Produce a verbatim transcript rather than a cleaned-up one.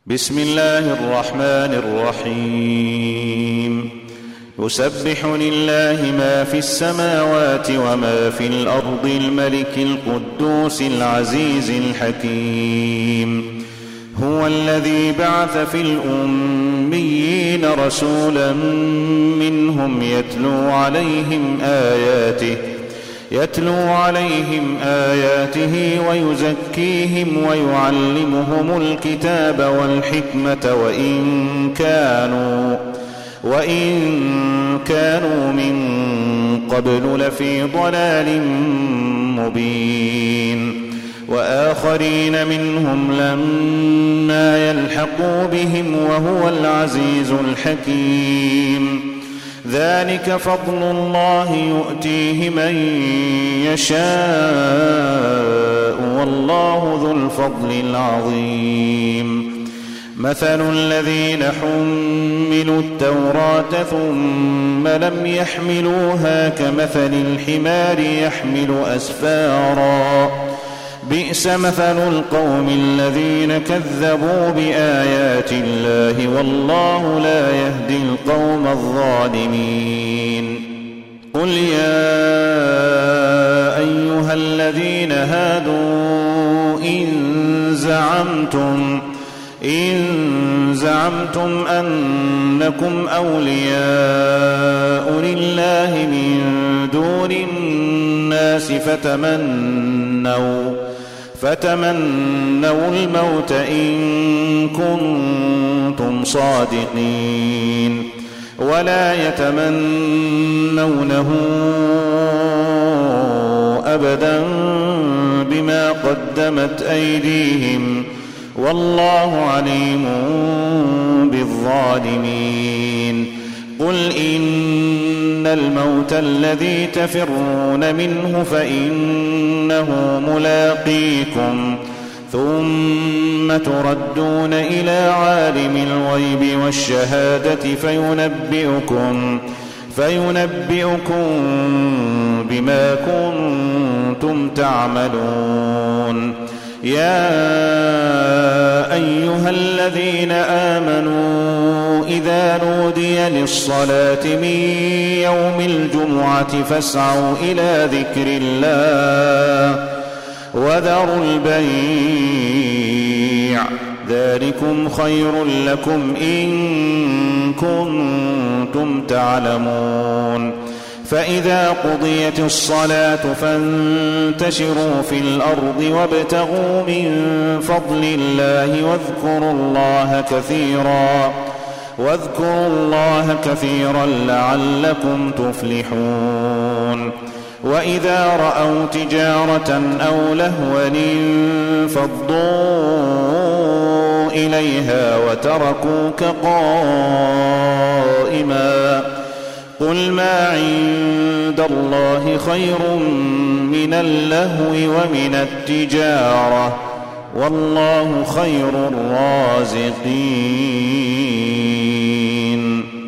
بسم الله الرحمن الرحيم يسبح لله ما في السماوات وما في الأرض الملك القدوس العزيز الحكيم هو الذي بعث في الأميين رسولا منهم يتلو عليهم آياته يتلو عليهم آياته ويزكيهم ويعلمهم الكتاب والحكمة وإن كانوا وإن كانوا من قبل لفي ضلال مبين وآخرين منهم لما يلحقوا بهم وهو العزيز الحكيم ذلك فضل الله يؤتيه من يشاء والله ذو الفضل العظيم مثل الذين حملوا التوراة ثم لم يحملوها كمثل الحمار يحمل أسفارا بئس مثل القوم الذين كذبوا بآيات الله والله لا يهدي القوم الظالمين قل يا أيها الذين هادوا إن زعمتم إن زعمتم أنكم أولياء لله من دون الناس فتمنوا فتمنوا الموت إن كنتم صادقين ولا يتمنونه أبدا بما قدمت أيديهم والله عليم بالظالمين قل إن الموت الذي تفرون منه فإنه ملاقيكم ثم تردون إلى عالم الغيب والشهادة فينبئكم فينبئكم بما كنتم تعملون يا أيها الذين آمنوا إذا نودي للصلاة من يوم الجمعة فاسعوا إلى ذكر الله وذروا البيع ذلكم خير لكم إن كنتم تعلمون فإذا قضيت الصلاة فانتشروا في الأرض وابتغوا من فضل الله واذكروا الله كثيرا واذكروا الله كثيرا لعلكم تفلحون وإذا رأوا تجارة أو لهوا انفضوا إليها وتركوك قائما قل ما عند الله خير من اللهو ومن التجارة والله خير الرازقين.